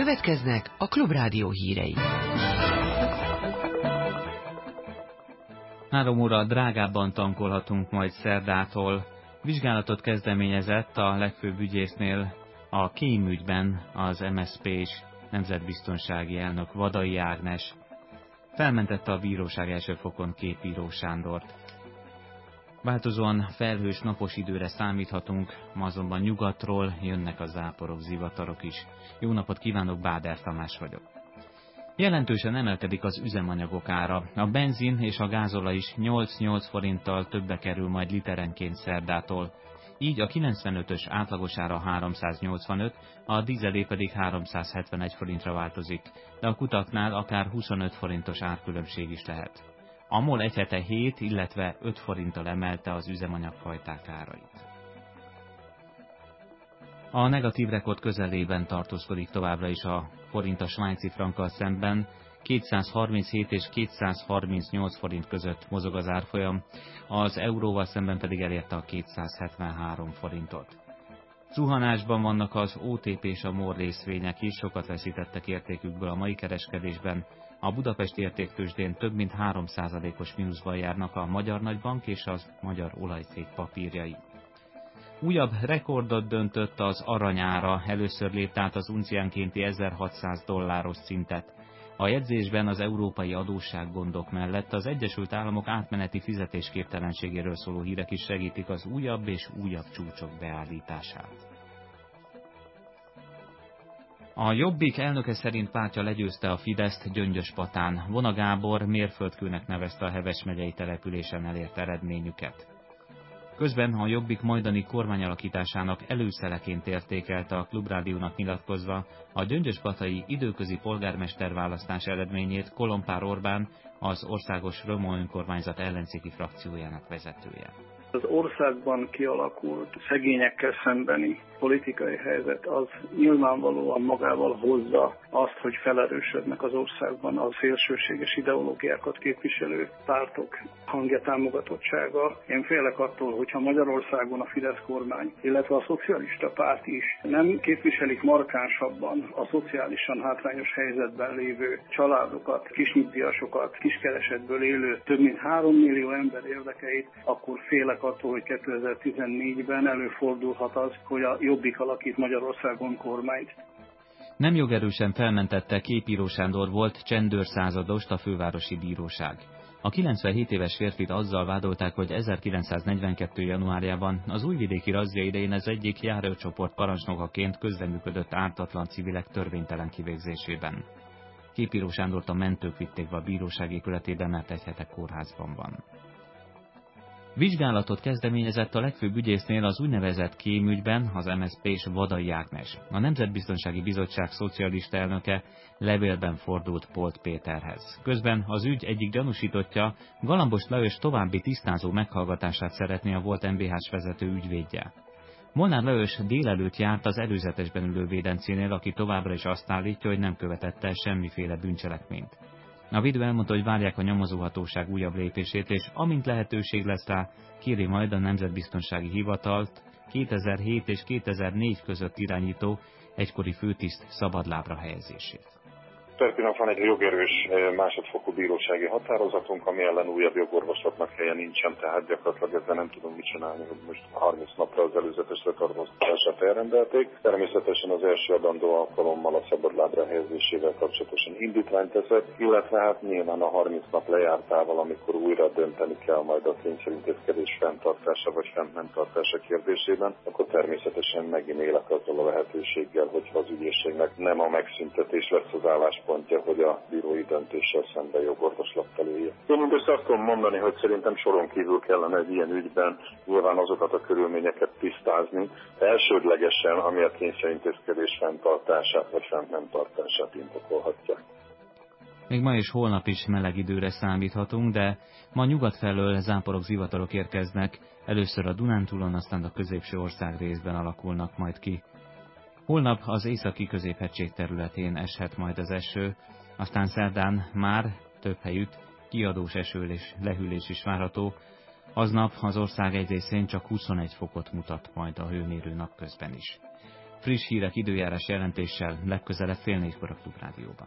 Következnek a Klubrádió hírei. 3 óra drágábban tankolhatunk majd szerdától. Vizsgálatot kezdeményezett a legfőbb ügyésznél a kém ügyben az MSZP-s nemzetbiztonsági elnök Vadai Ágnes. Felmentette a bíróság első fokon Képíró Sándort. Változóan felhős napos időre számíthatunk, ma azonban nyugatról jönnek a záporok, zivatarok is. Jó napot kívánok, Báder Tamás vagyok. Jelentősen emelkedik az üzemanyagok ára. A benzin és a gázolaj is 8-8 forinttal többe kerül majd literenként szerdától. Így a 95-ös átlagos ára 385, a dízelé pedig 371 forintra változik, de a kutaknál akár 25 forintos árkülönbség is lehet. A MOL egy hete 7, illetve 5 forinttal emelte az üzemanyagfajták árait. A negatív rekord közelében tartózkodik továbbra is a forint a svájci frankkal szemben, 237 és 238 forint között mozog az árfolyam, az euróval szemben pedig elérte a 273 forintot. Zuhanásban vannak az OTP és a MOL részvények is, sokat veszítettek értékükből a mai kereskedésben. A budapesti értéktőzsdén több mint 3%-os mínuszban járnak a Magyar Nagybank és az Magyar Olajcég papírjai. Újabb rekordot döntött az aranyára, először lépte át az unciánkénti $1600 szintet. A jegyzésben az európai adóssággondok mellett az Egyesült Államok átmeneti fizetésképtelenségéről szóló hírek is segítik az újabb és újabb csúcsok beállítását. A Jobbik elnöke szerint pártja legyőzte a Fideszt Gyöngyöspatán. Vona Gábor mérföldkőnek nevezte a Heves megyei településen elért eredményüket. Közben a Jobbik majdani kormányalakításának előszeleként értékelte a Klubrádiónak nyilatkozva a gyöngyöspatai időközi polgármesterválasztás eredményét Kolompár Orbán, az országos roma önkormányzat ellenzéki frakciójának vezetője. Az országban kialakult szegényekkel szembeni politikai helyzet az nyilvánvalóan magával hozza azt, hogy felerősödnek az országban a szélsőséges ideológiákat képviselő pártok hangja, támogatottsága. Én félek attól, hogyha Magyarországon a Fidesz kormány, illetve a szocialista párt is nem képviselik markánsabban a szociálisan hátrányos helyzetben lévő családokat, kisnyugdíjasokat, kiskeresetből élő több mint 3 millió ember érdekeit, akkor félek attól, hogy 2014-ben előfordulhat az, hogy a Jobbik alakít Magyarországon kormányt. Nem jogerősen felmentette Képíró Sándor volt csendőrszázadost a fővárosi bíróság. A 97 éves férfit azzal vádolták, hogy 1942. januárjában az újvidéki razzia idején az egyik járőrcsoport parancsnokaként közreműködött ártatlan civilek törvénytelen kivégzésében. Képíró Sándort a mentők vitték be a bíróság épületében, mert egy hete kórházban van. Vizsgálatot kezdeményezett a legfőbb ügyésznél az úgynevezett kém ügyben az MSZP-s Vadai Ágnes. A Nemzetbiztonsági Bizottság szocialista elnöke levélben fordult Polt Péterhez. Közben az ügy egyik gyanúsítottja, Galambos Lajos további tisztázó meghallgatását szeretné a volt MBH-s vezető ügyvédje. Molnár Lajos délelőtt járt az előzetesben ülő védencénél, aki továbbra is azt állítja, hogy nem követett el semmiféle bűncselekményt. A védő elmondta, hogy várják a nyomozóhatóság újabb lépését, és amint lehetőség lesz rá, kéri majd a Nemzetbiztonsági Hivatalt 2007 és 2004 között irányító egykori főtiszt szabadlábra helyezését. Per pillanat van egy jogerős másodfokú bírósági határozatunk, ami ellen újabb jogorvoslatnak helye nincsen, tehát gyakorlatilag ezzel nem tudom mit csinálni, hogy most 30 napra az előzetes letartóztatását elrendelték. Természetesen az első adandó alkalommal a szabadlábra helyezésével kapcsolatosan indítványt teszek, illetve hát nyilván a 30 nap lejártával, amikor újra dönteni kell majd a kényszerintézkedés fenntartása vagy fent nem tartása kérdésében, akkor természetesen megint élek azzal a lehetőséggel, hogyha az ügyészségnek nem a megszüntetés lesz az álláspontja, hogy a bírói döntéssel szemben jogorvoslattal élje. Én mindössze azt tudom mondani, hogy szerintem soron kívül kellene egy ilyen ügyben nyilván azokat a körülményeket tisztázni, elsődlegesen, ami a kényszerintézkedés fenntartását vagy fent nem tartását indokolhatja. Még ma és holnap is meleg időre számíthatunk, de ma nyugat felől záporok, zivatarok érkeznek, először a Dunántúlon, aztán a középső ország részben alakulnak majd ki. Holnap az északi középhegység területén eshet majd az eső, aztán szerdán már több helyütt kiadós eső és lehűlés is várható, aznap az ország egy részén csak 21 fokot mutat majd a hőmérő napközben is. Friss hírek, időjárás jelentéssel legközelebb 3:30 a Klubrádióban.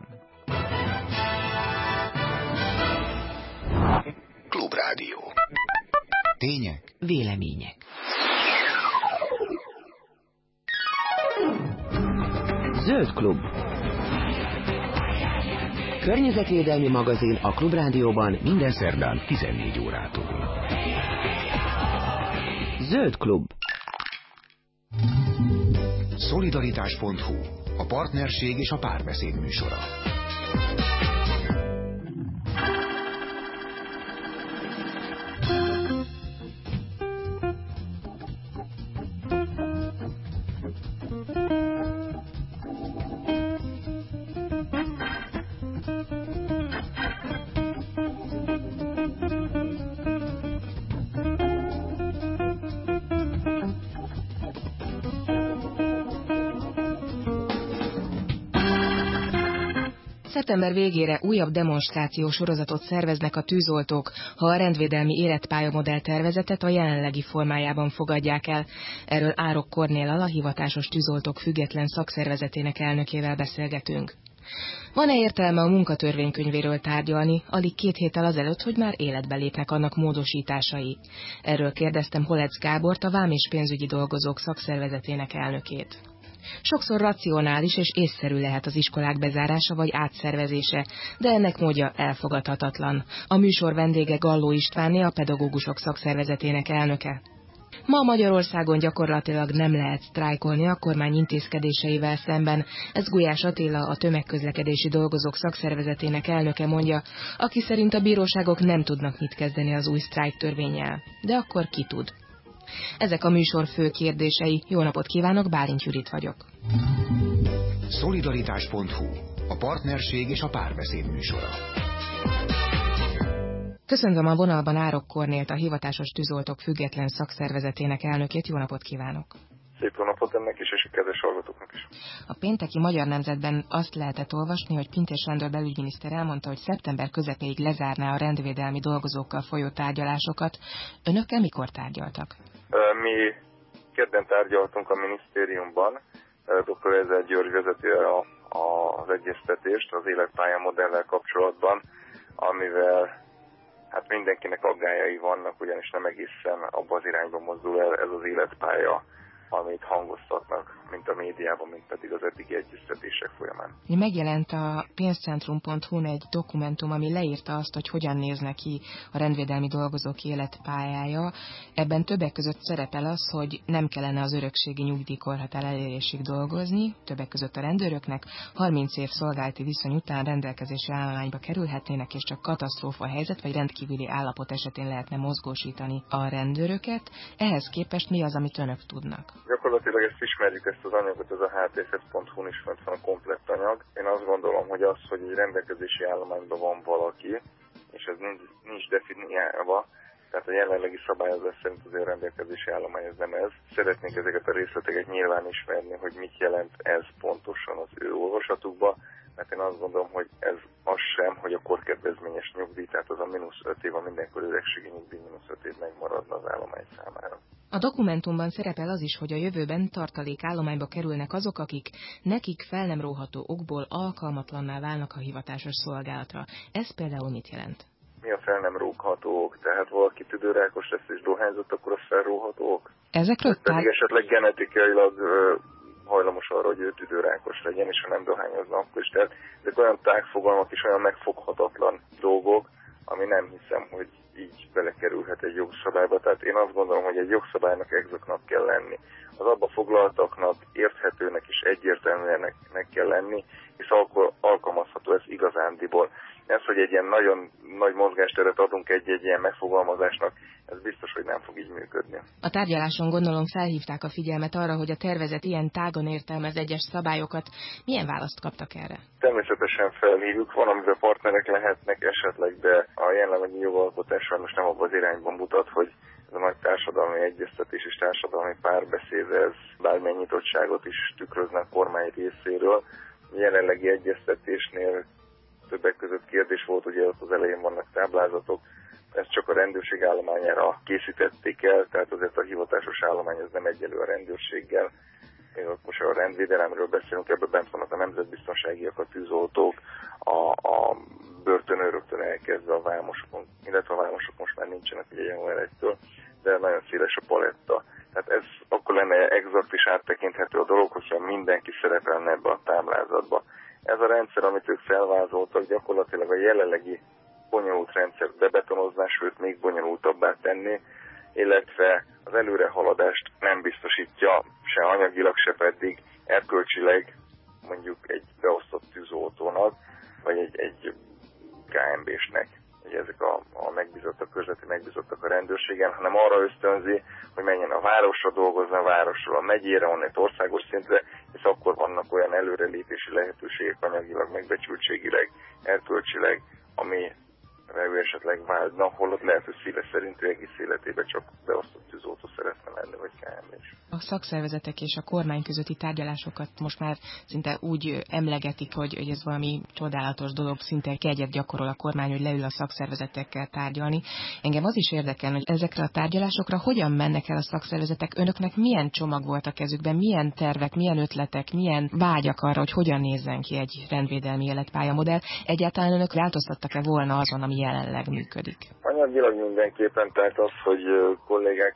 Klubrádió. Tények, vélemények. Zöld klub. Környezetvédelmi magazin a Klubrádióban minden szerdán 14 órától. Zöld klub. Szolidaritás.hu. A partnerség és a párbeszéd műsora. Szeptember végére újabb demonstrációs sorozatot szerveznek a tűzoltók, ha a rendvédelmi életpályamodell tervezetet a jelenlegi formájában fogadják el. Erről Árok Kornéllal, a hivatásos tűzoltók független szakszervezetének elnökével beszélgetünk. Van-e értelme a munkatörvénykönyvéről tárgyalni, alig 2 héttel azelőtt, hogy már életbe lépnek annak módosításai? Erről kérdeztem Holec Gábort, a Vám és pénzügyi dolgozók szakszervezetének elnökét. Sokszor racionális és észszerű lehet az iskolák bezárása vagy átszervezése, de ennek módja elfogadhatatlan. A műsor vendége Galló Istvánné, a pedagógusok szakszervezetének elnöke. Ma Magyarországon gyakorlatilag nem lehet sztrájkolni a kormány intézkedéseivel szemben. Ez Gulyás Attila, a tömegközlekedési dolgozók szakszervezetének elnöke mondja, aki szerint a bíróságok nem tudnak mit kezdeni az új sztrájktörvénnyel. De akkor ki tud? Ezek a műsor fő kérdései. Jó napot kívánok, Bálint Judit vagyok. Szolidaritás.hu. A partnerség és a párbeszéd műsora. Köszöntöm a vonalban Árok Kornélt, a hivatásos tűzoltók független szakszervezetének elnökét. Jó napot kívánok! Szép jó napot ennek is, és a kedves hallgatóknak is. A pénteki Magyar Nemzetben azt lehetett olvasni, hogy Pintér Sándor belügyminiszter elmondta, hogy szeptember közepéig lezárná a rendvédelmi dolgozókkal folyó tárgyalásokat. Önökkel mikor tárgyaltak? Mi kedden tárgyaltunk a minisztériumban. Dr. Ezer György vezeti az egyeztetést az életpályamodellel kapcsolatban, amivel hát mindenkinek aggályai vannak, ugyanis nem egészen abba az irányba mozdul el ez az életpálya, amit hangoztatnak, mint a médiában, mint pedig az eddigi egyeztetések folyamán. Megjelent a pénzcentrum.hu-n egy dokumentum, ami leírta azt, hogy hogyan néznek ki a rendvédelmi dolgozók életpályája. Ebben többek között szerepel az, hogy nem kellene az örökségi nyugdíjkorhatár elérésig dolgozni, többek között a rendőröknek 30 év szolgálati viszony után rendelkezésre állományba kerülhetnének, és csak katasztrófa helyzet vagy rendkívüli állapot esetén lehetne mozgósítani a rendőröket. Ehhez képest mi az, amit önök tudnak? Gyakorlatilag ezt ismerjük, ezt az anyagot, ez a htf.hu-n is fent van a komplett anyag. Én azt gondolom, hogy az, hogy egy rendelkezési állományban van valaki, és ez nincs definiálva, tehát a jelenlegi szabályozás szerint azért a rendelkezési állomány ez nem ez. Szeretnénk ezeket a részleteket nyilván ismerni, hogy mit jelent ez pontosan az ő olvasatukba, mert én azt gondolom, hogy ez az sem, hogy a korkedvezményes nyugdíj, tehát az a -5 év, a mindenkori öregségi nyugdíj -5 év megmaradna az állomány számára. A dokumentumban szerepel az is, hogy a jövőben tartalékállományba kerülnek azok, akik nekik fel nem róható okból alkalmatlanná válnak a hivatásos szolgálatra. Ez például mit jelent? Mi a fel nem rógható ok? Tehát valaki tüdőrákos lesz és dohányzott, akkor az felróható ok? Ezekről pedig esetleg genetikailag hajlamos arra, hogy ő tüdőrákos legyen, és ha nem dohányozna, akkor is. Tehát ezek olyan tágfogalmak és olyan megfoghatatlan dolgok, ami nem hiszem, hogy így belekerülhet egy jogszabályba. Tehát én azt gondolom, hogy egy jogszabálynak exaktnak kell lenni. Az abba foglaltaknak érthetőnek és egyértelműnek kell lenni, és akkor alkalmazható ez igazándiból. Ez, hogy egy ilyen nagyon nagy mozgásteret adunk egy ilyen megfogalmazásnak, ez biztos, hogy nem fog így működni. A tárgyaláson gondolom felhívták a figyelmet arra, hogy a tervezet ilyen tágon értelmez egyes szabályokat. Milyen választ kaptak erre? Természetesen felhívjuk, van, amiben partnerek lehetnek esetleg, de a jelenlegi jogalkotás sajnos nem abban az irányban mutat, hogy ez a nagy társadalmi egyeztetés és társadalmi párbeszéd, ez bármilyen nyitottságot is tükrözne a kormány részéről. A jelenlegi egyeztetésnél többek között kérdés volt, ugye ott az elején vannak táblázatok, ezt csak a rendőrség állományára készítették el, tehát azért a hivatásos állomány ez nem egyenlő a rendőrséggel. még most a rendvédelemről beszélünk, ebben bent vannak a nemzetbiztonságiak, a tűzoltók, a börtönőröktől elkezdve a vámosokon, illetve a vámosok most már nincsenek ugye január 1-től, de nagyon széles a paletta. Tehát ez akkor lenne exakt és áttekinthető a dolog, hogyha mindenki szerepelne ebbe a táblázatba. Ez a rendszer, amit ők felvázoltak, gyakorlatilag a jelenlegi bonyolult rendszert bebetonozná, sőt még bonyolultabbá tenni, illetve az előrehaladást nem biztosítja se anyagilag, se pedig erkölcsileg mondjuk egy beosztott tűzoltónak, vagy egy KMB-snek, hogy ezek a megbízottak, közleti megbízottak a rendőrségen, hanem arra ösztönzi, hogy menjen a városra dolgozni, a városról a megyére, onnét országos szintre, és akkor vannak olyan előrelépési lehetőségek anyagilag, megbecsültségileg, erkölcsileg, ami ő esetleg vágyna, holott lehet, hogy szíve szerint ő egész életében csak beosztott tűzoltó szeretne lenni, vagy KMB is. A szakszervezetek és a kormány közötti tárgyalásokat most már szinte úgy emlegetik, hogy ez valami csodálatos dolog, szinte kegyet gyakorol a kormány, hogy leül a szakszervezetekkel tárgyalni. Engem az is érdekel, hogy ezekre a tárgyalásokra hogyan mennek el a szakszervezetek, önöknek milyen csomag volt a kezükben, milyen tervek, milyen ötletek, milyen vágyak arra, hogy hogyan nézzen ki egy rendvédelmi életpályamodell. Egyáltalán önök változtattak-e volna azon, ami jelenleg működik? Anyagilag mindenképpen, tehát az, hogy kollégák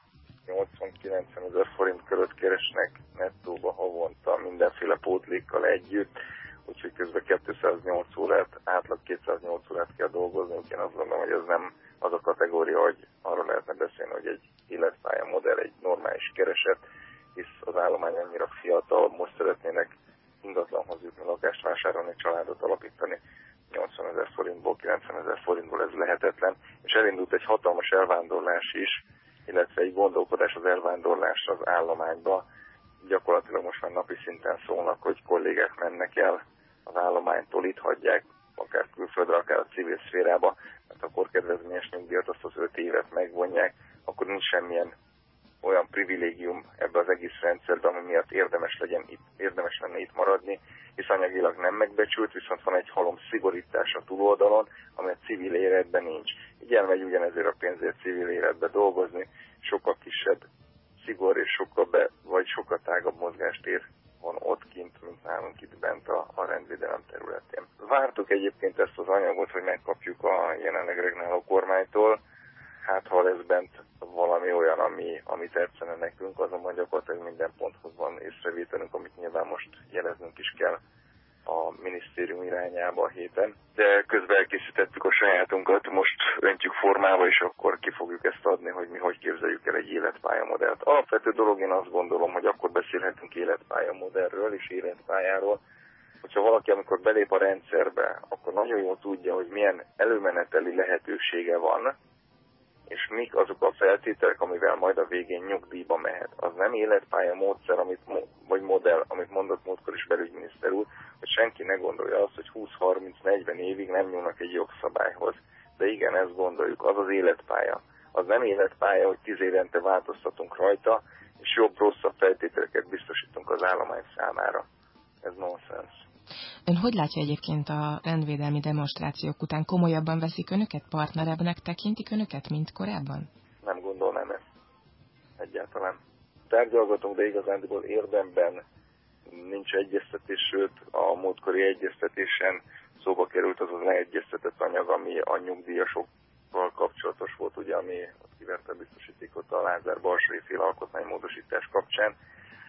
80-90 ezer forint körött keresnek nettóba havonta mindenféle pótlékkal együtt, úgyhogy közben 208 órát, átlag 208 órát kell dolgozni, úgyhogy én azt gondolom, hogy ez nem az a kategória, hogy arra lehetne beszélni, hogy egy életpályamodell, egy normális kereset, hisz az állomány annyira fiatal, most szeretnének ingatlanhoz jutni, lakást vásárolni, családot alapítani, 80 ezer forintból, 90 ezer forintból ez lehetetlen, és elindult egy hatalmas elvándorlás is, illetve egy gondolkodás az elvándorlásra az állományba. Gyakorlatilag most már napi szinten szólnak, hogy kollégák mennek el az állománytól, itt hagyják, akár külföldre, akár a civil szférába, mert akkor kedvezményes nyugdíjat azt az 5 évet megvonják, akkor nincs semmilyen olyan privilégium ebbe az egész rendszerbe, ami miatt érdemes lenne itt maradni, hisz anyagilag nem megbecsült, viszont van egy halom szigorítás a túloldalon, ami a civil életben nincs. Így elmegy ugyanezért a pénzért civil életbe dolgozni, sokkal kisebb szigor és sokkal tágabb mozgástér van ott kint, mint nálunk itt bent a rendvédelem területén. Vártuk egyébként ezt az anyagot, hogy megkapjuk a jelenleg regnáló kormánytól, hát ha lesz bent valami olyan, ami tetszene nekünk, azonban gyakorlatilag minden ponthoz van észrevételünk, amit nyilván most jeleznünk is kell a minisztérium irányába a héten. De közben elkészítettük a sajátunkat, most öntjük formába, és akkor ki fogjuk ezt adni, hogy mi hogy képzeljük el egy életpályamodellt. Alapvető dolog, én azt gondolom, hogy akkor beszélhetünk életpályamodellről és életpályáról, hogyha valaki, amikor belép a rendszerbe, akkor nagyon jól tudja, hogy milyen előmeneteli lehetősége van, és mik azok a feltételek, amivel majd a végén nyugdíjba mehet. Az nem életpálya módszer, vagy modell, amit mondott múltkor is belügyminiszter úr, hogy senki ne gondolja azt, hogy 20-30-40 évig nem nyúlnak egy jogszabályhoz. De igen, ezt gondoljuk, az az életpálya. Az nem életpálya, hogy 10 évente változtatunk rajta, és jobb-rosszabb feltételeket biztosítunk az állomány számára. Ez nonsens. Ön hogy látja egyébként a rendvédelmi demonstrációk után? Komolyabban veszik önöket? Partnerebbnek tekintik önöket, mint korábban? Nem gondolnám ezt. Egyáltalán. Tárgyalgatunk, de igazándiból érdemben nincs egyeztetés, sőt a múltkori egyeztetésen szóba került az leegyeztetett anyag, ami a nyugdíjasokkal kapcsolatos volt, ugye, ami kiverte a biztosítékot a Lázár-Balsai féle alkotmánymódosítás kapcsán.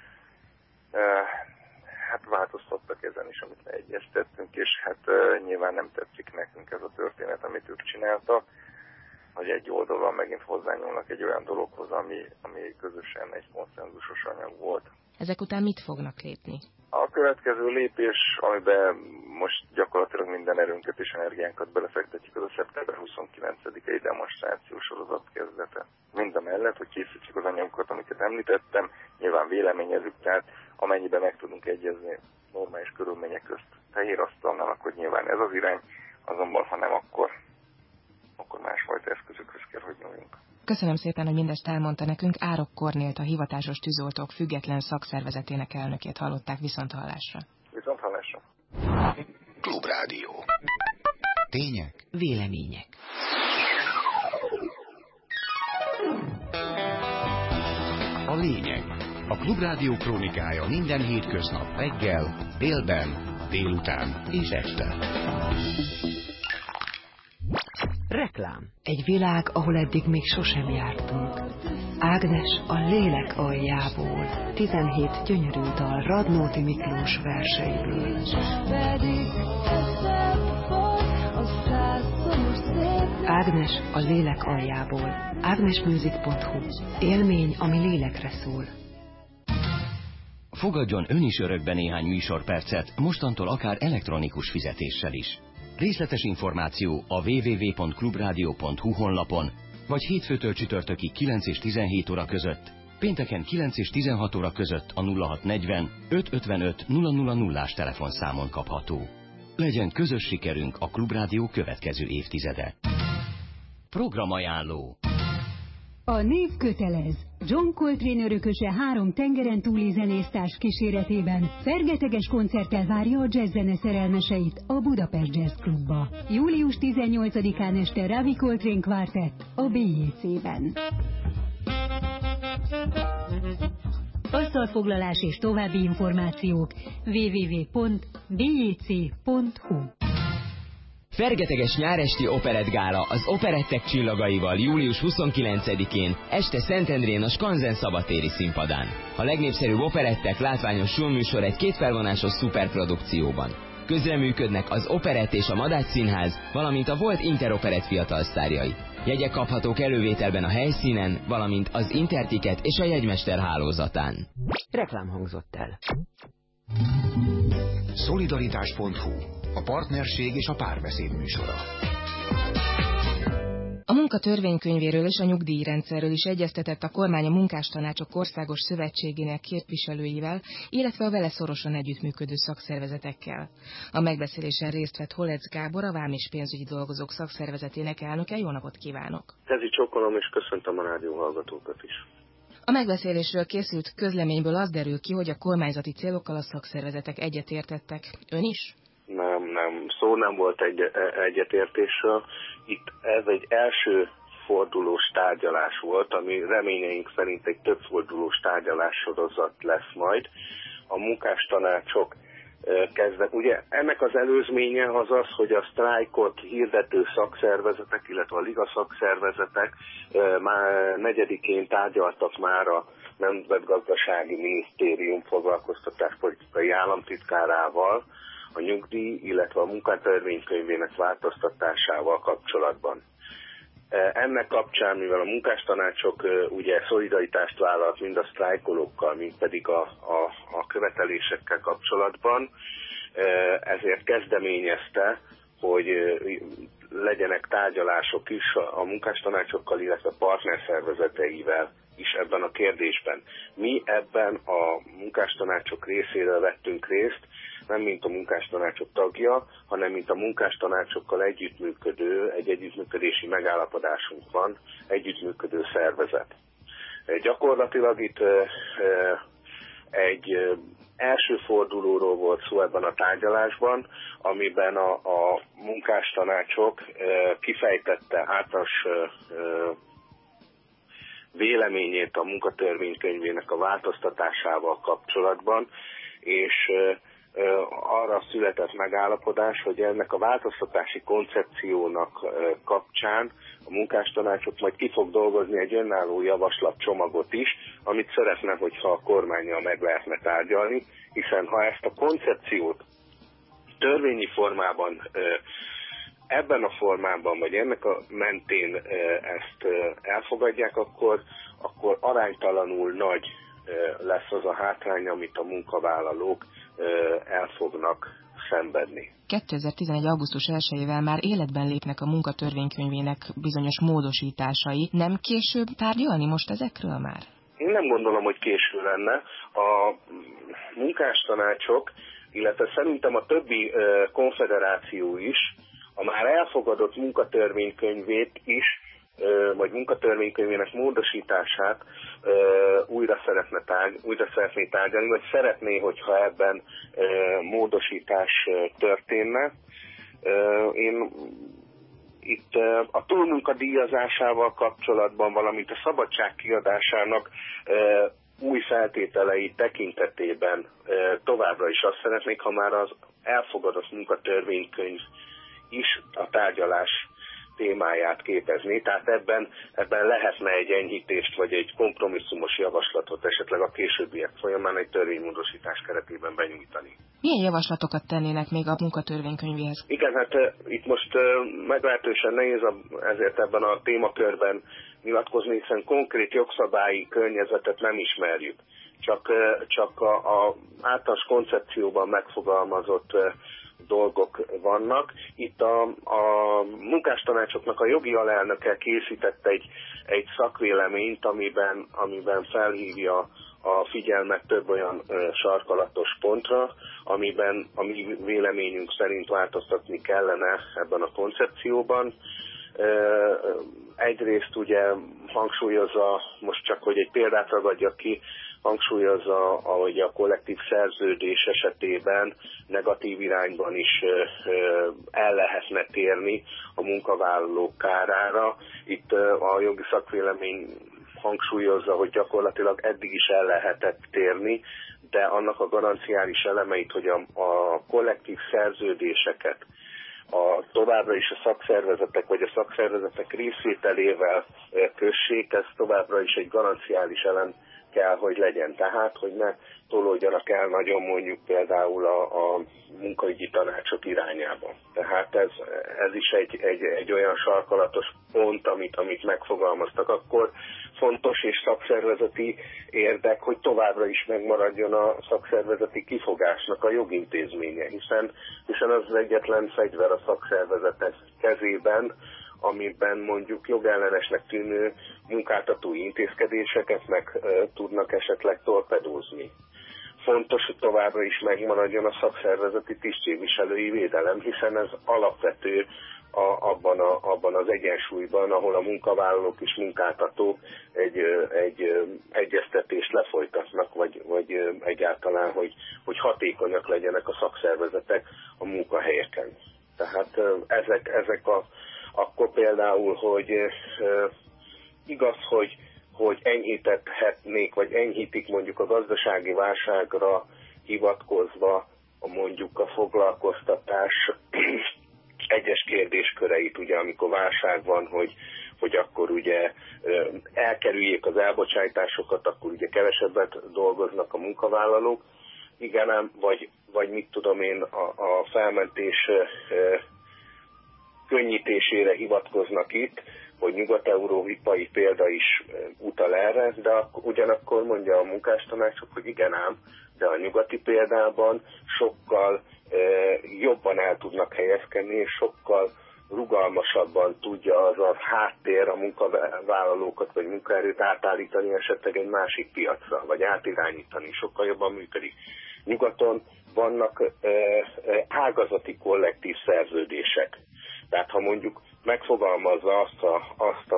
Hát változtattak ezen is, amit leegyeztettünk, és hát nyilván nem tetszik nekünk ez a történet, amit ők csináltak, hogy egy oldalon megint hozzányúlnak egy olyan dologhoz, ami közösen egy konszenzusos anyag volt. Ezek után mit fognak lépni? A következő lépés, amiben most gyakorlatilag minden erőnket és energiánkat belefektetjük, az a szeptember 29-i demonstrációs sorozat kezdete. Mindamellett, hogy készítjük az anyagokat, amiket említettem, nyilván véleményezzük, tehát amennyiben meg tudunk egyezni normális körülmények közt fehér asztalnál, akkor nyilván ez az irány, azonban ha nem, akkor másfajta eszközökhöz kell, hogy nyúljunk. Köszönöm szépen, hogy mindezt elmondta nekünk. Árok Kornélt, a hivatásos tűzoltók független szakszervezetének elnökét hallották. Viszonthallásra. Viszonthallásra. Klubrádió. Tények. Vélemények. A lényeg. A Klubrádió krónikája minden hétköznap reggel, délben, délután és este. Reklám. Egy világ, ahol eddig még sosem jártunk. Ágnes a lélek aljából. 17 gyönyörű dal Radnóti Miklós verseiből. Ágnes a lélek aljából. Ágnesmusic.hu. Élmény, ami lélekre szól. Fogadjon ön is örökbe néhány műsorpercet, mostantól akár elektronikus fizetéssel is. Részletes információ a www.klubradio.hu honlapon, vagy hétfőtől csütörtökig 9 és 17 óra között, pénteken 9 és 16 óra között a 0640 555 000-ás telefonszámon kapható. Legyen közös sikerünk a Klubrádió következő évtizede. Programajánló. A név kötelez. John Coltrane örököse 3 tengeren túli zenésztárs kíséretében fergeteges koncerttel várja a jazzzene szerelmeseit a Budapest Jazz Klubba. Július 18-án este Ravi Coltrane Quartet a BJC-ben. Asztalfoglalás és további információk www.bjc.hu. Fergeteges nyáresti operettgála az operettek csillagaival július 29-én este Szentendrén a Skanzen szabadtéri színpadán. A legnépszerűbb operettek látványos showműsor egy kétfelvonásos szuperprodukcióban. Közreműködnek az Operett és a Madács Színház, valamint a volt Interoperett fiatal sztárjai. Jegyek kaphatók elővételben a helyszínen, valamint az Interticket és a Jegymester hálózatán. Reklám hangzott el. Szolidaritás.hu. A partnerség és a párbeszéd műsora. A munka törvénykönyvéről és a nyugdíjrendszerről is egyeztetett a kormány a Munkástanácsok Országos Szövetségének képviselőivel, illetve a vele szorosan együttműködő szakszervezetekkel. A megbeszélésen részt vett Holec Gábor, a Vám és Pénzügyi Dolgozók Szakszervezetének elnöke. Jó napot kívánok! Kezi csókolom, és köszöntöm a rádió hallgatókat is. A megbeszélésről készült közleményből az derül ki, hogy a kormányzati célokkal a szakszervezetek egyetértettek. Ön is? Nem. Szó nem volt egyetértésről. Itt ez egy első fordulós tárgyalás volt, ami reményeink szerint egy több fordulós tárgyalássorozat lesz majd. A munkástanácsok kezdek. Ugye ennek az előzménye az az, hogy a sztrájkot hirdető szakszervezetek, illetve a liga szakszervezetek már 4-én tárgyaltak már a Nemzetgazdasági Minisztérium foglalkoztatáspolitikai államtitkárával a nyugdíj, illetve a munkatörvénykönyvének változtatásával kapcsolatban. Ennek kapcsán, mivel a munkástanácsok ugye szolidaritást vállalt mind a sztrájkolókkal, mind pedig a követelésekkel kapcsolatban, ezért kezdeményezte, hogy legyenek tárgyalások is a munkástanácsokkal, illetve partnerszervezeteivel is ebben a kérdésben. Mi ebben a munkástanácsok részéről vettünk részt, nem mint a munkástanácsok tagja, hanem mint a munkástanácsokkal együttműködő, egy együttműködési megállapodásunk van, együttműködő szervezet. Gyakorlatilag itt egy első fordulóról volt szó ebben a tárgyalásban, amiben a munkástanácsok kifejtette általános véleményét a munkatörvénykönyvének a változtatásával kapcsolatban, és arra született megállapodás, hogy ennek a változtatási koncepciónak kapcsán a munkástanácsok majd ki fog dolgozni egy önálló javaslatcsomagot is, amit szeretne, hogyha a kormánnyal meg lehetne tárgyalni, hiszen ha ezt a koncepciót törvényi formában, ebben a formában, vagy ennek a mentén ezt elfogadják, akkor aránytalanul nagy lesz az a hátrány, amit a munkavállalók el fognak szenvedni. 2011. augusztus 1-ével már életben lépnek a munkatörvénykönyvének bizonyos módosításai. Nem később tárgyalni most ezekről már? Én nem gondolom, hogy késő lenne. A munkástanácsok, illetve szerintem a többi konfederáció is a már elfogadott munkatörvénykönyvét is, vagy munkatörvénykönyvének módosítását újra szeretné tárgyalni, vagy szeretné, hogyha ebben módosítás történne. Én itt a túlmunka díjazásával kapcsolatban, valamint a szabadság kiadásának új feltételei tekintetében továbbra is azt szeretnék, ha már az elfogadott munkatörvénykönyv is a tárgyalás témáját képezni, tehát ebben lehetne egy enyhítést, vagy egy kompromisszumos javaslatot esetleg a későbbiek folyamán egy törvénymódosítás keretében benyújtani. Milyen javaslatokat tennének még a munkatörvénykönyvéhez? Igen, hát itt most meglehetősen nehéz ezért ebben a témakörben nyilatkozni, hiszen konkrét jogszabályi környezetet nem ismerjük. Csak a általános koncepcióban megfogalmazott dolgok vannak. Itt a munkástanácsoknak a jogi alelnöke készített egy szakvéleményt, amiben felhívja a figyelmet több olyan sarkalatos pontra, amiben a mi véleményünk szerint változtatni kellene ebben a koncepcióban. Egyrészt ugye hangsúlyozza, most csak hogy egy példát ragadjak ki, hangsúlyozza, ahogy a kollektív szerződés esetében negatív irányban is el lehetne térni a munkavállalók kárára. Itt a jogi szakvélemény hangsúlyozza, hogy gyakorlatilag eddig is el lehetett térni, de annak a garanciális elemeit, hogy a kollektív szerződéseket továbbra is a szakszervezetek vagy a szakszervezetek részvételével kössék, ez továbbra is egy garanciális elem kell, hogy legyen. Tehát, hogy ne tolódjanak el nagyon mondjuk például a munkaügyi tanácsok irányába. Tehát ez is egy olyan sarkalatos pont, amit megfogalmaztak. Akkor fontos és szakszervezeti érdek, hogy továbbra is megmaradjon a szakszervezeti kifogásnak a jogintézménye, hiszen az egyetlen fegyver a szakszervezetek kezében, amiben mondjuk jogellenesnek tűnő munkáltatói intézkedéseket meg tudnak esetleg torpedózni. Fontos, hogy továbbra is megmaradjon a szakszervezeti tisztségviselői védelem, hiszen ez alapvető abban az egyensúlyban, ahol a munkavállalók és munkáltatók egy egyeztetést lefolytatnak, vagy egyáltalán, hogy hatékonyak legyenek a szakszervezetek a munkahelyeken. Tehát ezek akkor például, hogy igaz, hogy enyhíthetnék, vagy enyhítik mondjuk a gazdasági válságra hivatkozva mondjuk a foglalkoztatás egyes kérdésköreit, ugye amikor válság van, hogy akkor ugye elkerüljék az elbocsájtásokat, akkor ugye kevesebbet dolgoznak a munkavállalók. Igen, vagy mit tudom én, a felmentés könnyítésére hivatkoznak itt, hogy nyugat-európai példa is utal erre, de ugyanakkor mondja a munkástanácsok, hogy igen ám, de a nyugati példában sokkal jobban el tudnak helyezkedni, és sokkal rugalmasabban tudja az a háttér a munkavállalókat vagy munkaerőt átállítani esetleg egy másik piacra, vagy átirányítani, sokkal jobban működik. Nyugaton vannak ágazati kollektív szerződések. Tehát ha mondjuk megfogalmazza azt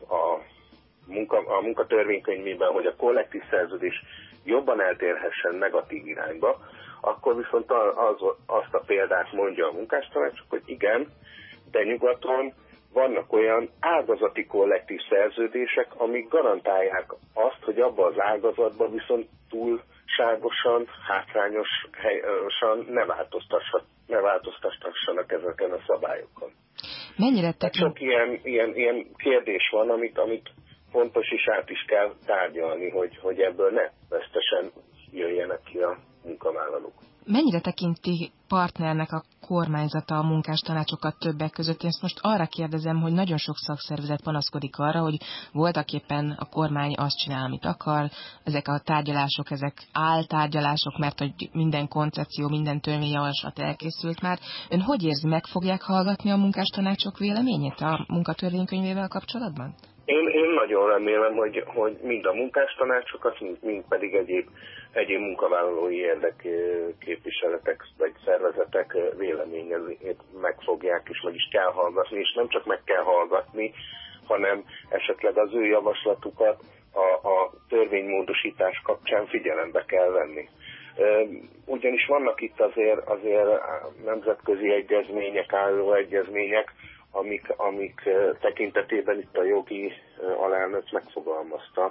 a munkatörvénykönyvében, hogy a kollektív szerződés jobban eltérhessen negatív irányba, akkor viszont azt a példát mondja a munkástanács, hogy igen, de nyugaton vannak olyan ágazati kollektív szerződések, amik garantálják azt, hogy abban az ágazatban viszont túlságosan, hátrányosan ne változtassanak ezeken a szabályokon. Mennyire sok ilyen kérdés van, amit fontos is át is kell tárgyalni, hogy ebből ne vesztesen jöjjenek ki a munkavállalók. Mennyire tekinti partnernek a kormányzata a munkástanácsokat többek között? Én ezt most arra kérdezem, hogy nagyon sok szakszervezet panaszkodik arra, hogy voltaképpen a kormány azt csinál, amit akar, ezek a tárgyalások, ezek áltárgyalások, mert hogy minden koncepció, minden törvényjavaslat elkészült már. Ön hogy érzi, meg fogják hallgatni a munkástanácsok véleményét a munkatörvénykönyvével kapcsolatban? Én nagyon remélem, hogy mind a munkástanácsokat, mind pedig egyéb munkavállalói érdekképviseletek vagy szervezetek véleményét meg fogják és meg is kell hallgatni, és nem csak meg kell hallgatni, hanem esetleg az ő javaslatukat a törvénymódosítás kapcsán figyelembe kell venni. Ugyanis vannak itt azért nemzetközi egyezmények, álló egyezmények, amik tekintetében itt a jogi alelnök megfogalmazta,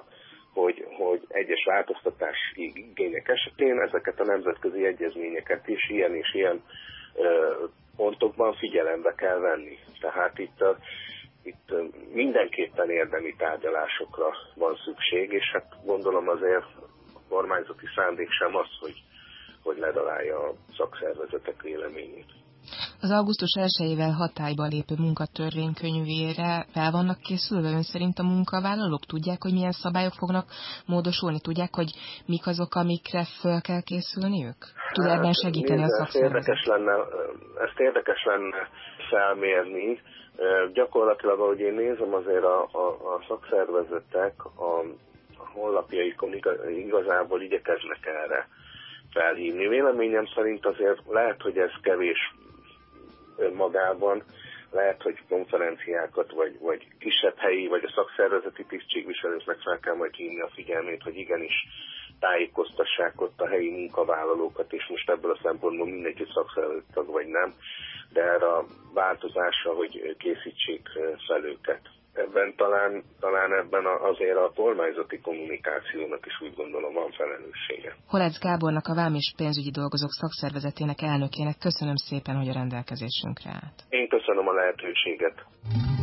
hogy egyes változtatási igények esetén ezeket a nemzetközi egyezményeket is ilyen és ilyen pontokban figyelembe kell venni. Tehát itt mindenképpen érdemi tárgyalásokra van szükség, és hát gondolom azért a kormányzati szándék sem az, hogy ledalálja a szakszervezetek véleményét. Az augusztus 1-ével hatályba lépő munkatörvénykönyvére fel vannak készülve ön szerint a munkavállalók? Tudják, hogy milyen szabályok fognak módosulni? Tudják, hogy mik azok, amikre fel kell készülniük? Tud ebben segíteni a szakszervezet? Ezt érdekes lenne felmérni. Gyakorlatilag, ahogy én nézem, azért a szakszervezetek a honlapjaikon igazából igyekeznek erre felhívni. Véleményem szerint azért lehet, hogy ez kevés önmagában, lehet, hogy konferenciákat, vagy kisebb helyi, vagy a szakszervezeti tisztségviselőknek fel kell majd hívni a figyelmét, hogy igenis tájékoztassák ott a helyi munkavállalókat, és most ebből a szempontból mindegy, hogy szakszervezeti tag vagy nem, de erre a változásra, hogy készítsék fel őket. Ebben talán ebben azért a kormányzati kommunikációnak is úgy gondolom van felelőssége. Holec Gábornak, a Vám és pénzügyi dolgozók szakszervezetének elnökének köszönöm szépen, hogy a rendelkezésünkre állt. Én köszönöm a lehetőséget.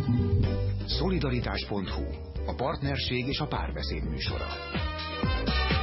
Szolidaritás.hu, a partnerség és a párbeszéd műsora.